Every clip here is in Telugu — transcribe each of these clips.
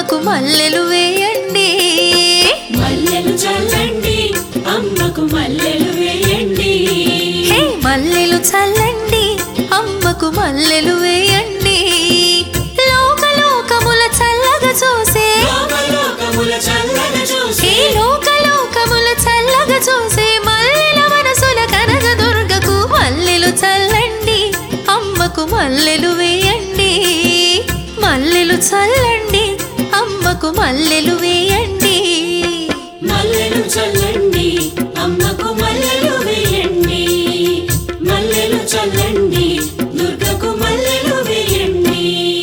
అమ్మకు మల్లెలు వేయండి. మల్లెలు చల్లండి అమ్మకు మల్లెలు వేయండి. హే మల్లెలు చల్లండి అమ్మకు మల్లెలు వేయండి. లోకలోకముల చల్లగా చూసే హే లోకలోకముల చల్లగా చూసే మల్లెల మనసుల కనకదుర్గకు మల్లెలు చల్లండి అమ్మకు మల్లెలు వేయండి. మల్లెలు చల్లండి అమ్మకు మల్లెలు వేయండి. మల్లెలు చల్లండి అమ్మకు మల్లెలు వేయండి. మల్లెలు చల్లండి దుర్గకు మల్లెలు వేయండి.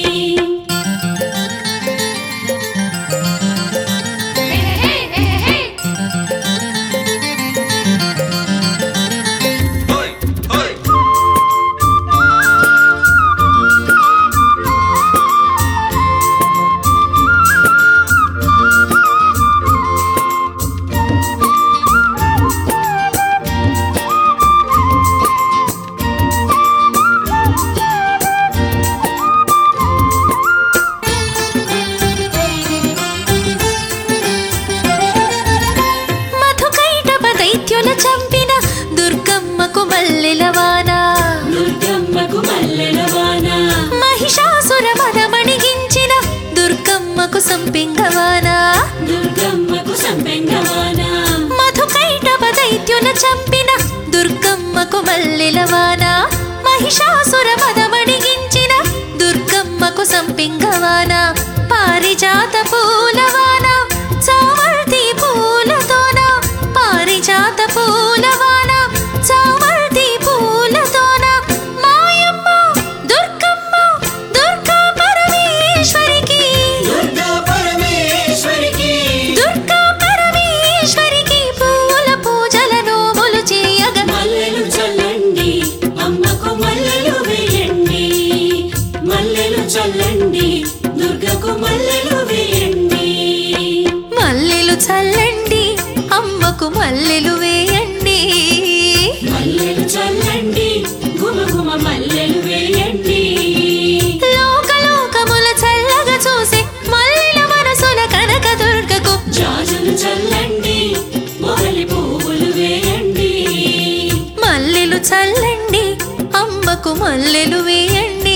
చంపిన దుర్గమ్మకు మల్లెల వాన. దుర్గమ్మకు మల్లెల వాన. మహిషాసుర మదమణిగించిన దుర్గమ్మకు సంపింగవాన. దుర్గమ్మకు సంపింగవాన. మధుకైటభ దైత్యుల చంపిన దుర్గమ్మకు మల్లెల వాన. మహిషాసుర మదమణిగించిన దుర్గమ్మకు సంపింగవాన. పారిజాత పూలవాన చామర్తి పూలతోన. పారిజాత పూలవాన చామర్తి పూలతోన. మాయమ్మ దుర్గమ్మ దుర్గా పరమేశ్వరికి. దుర్గా పరమేశ్వరికి. దుర్గా పరమేశ్వరికి పూల పూజల నోములు చేయగా మల్లెలు చల్లండి అమ్మకు మల్లెలు వేయండి. మల్లెలు చల్లండి దుర్గకు మల్లెలు వేయండి. మల్లెలు చల్లండి అమ్మకు మల్లెలు వేయండి. మల్లెలు చల్లండి గుమగుమ మల్లెలు వేయండి. లోకలోకముల చల్లగా చూసే మల్లెల మనసుల కనకదుర్గకు జాజులు చల్లండి మొగలి పువ్వులు వేయండి. మల్లెలు చల్లండి అమ్మకు మల్లెలు వేయండి.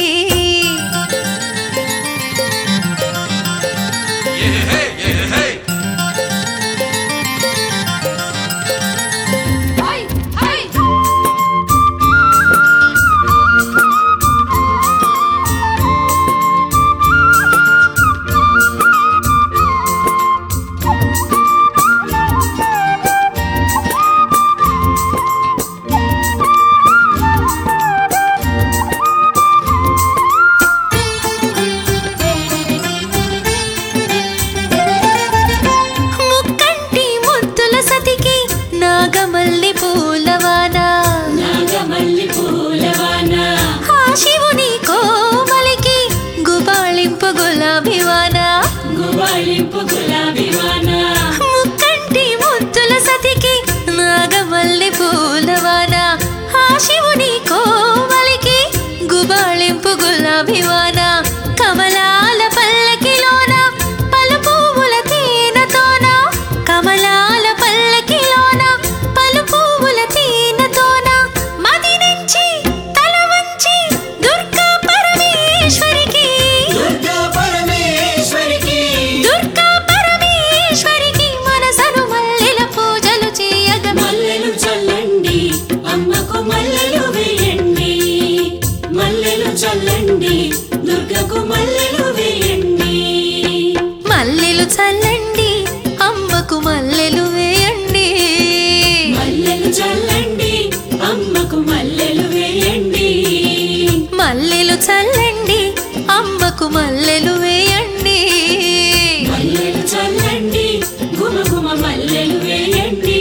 ముక్కంటి ముద్దుల సతికి నాగమల్లి పూలవాన. నాగమల్లి పూలవాన. ఆ శివుని కోమలికి గుబాళింపు గులాబీ వాన. గుబాళింపు గులాబీ వాన. ముక్కంటి ముద్దుల సతికి నాగమల్లి పూలవాన. ఆ శివుని కోమలికి గుబాళింపు గులాబీ వాన. కమలాల పల్లకిలోన పలు పువ్వుల తేనెతోన. కమలాల పల్లకిలోన పలు పువ్వుల తేనెతోన. మది నుంచి తల వంచి దుర్గా పరమేశ్వరికి. దుర్గా పరమేశ్వరికి. దుర్గా పరమేశ్వరికి మనసను మల్లెల పూజలు చేయగా మల్లెలు చల్లండి అమ్మకు మల్లెలు వేయండి. మల్లెలు చల్లండి దుర్గకు మల్లెలు వేయండి. మల్లెలు చల్లండి అమ్మకు మల్లెలు వేయండి. మల్లెలు చల్లండి అమ్మకు మల్లెలు వేయండి. మల్లెలు చల్లండి అమ్మకు మల్లెలు వేయండి. మల్లెలు చల్లండి గుమగుమ మల్లెలు వేయండి.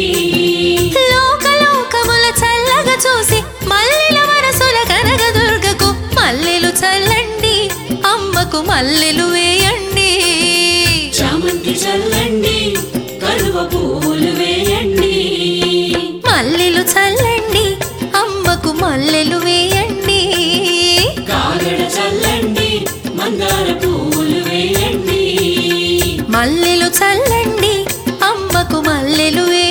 లోకలోకముల చల్లగా చూసి మల్లెల మనసుల కనకదుర్గకు మల్లెలు చల్లండి అమ్మకు మల్లెలు వేయండి. చామంతి చల్లండి కలువ పువ్వులు వేయండి. మల్లెలు చల్లండి అమ్మకు మల్లెలు వేయండి. కాగడ చల్లండి మందార పువ్వులు వేయండి. మల్లెలు చల్లండి అమ్మకు మల్లెలు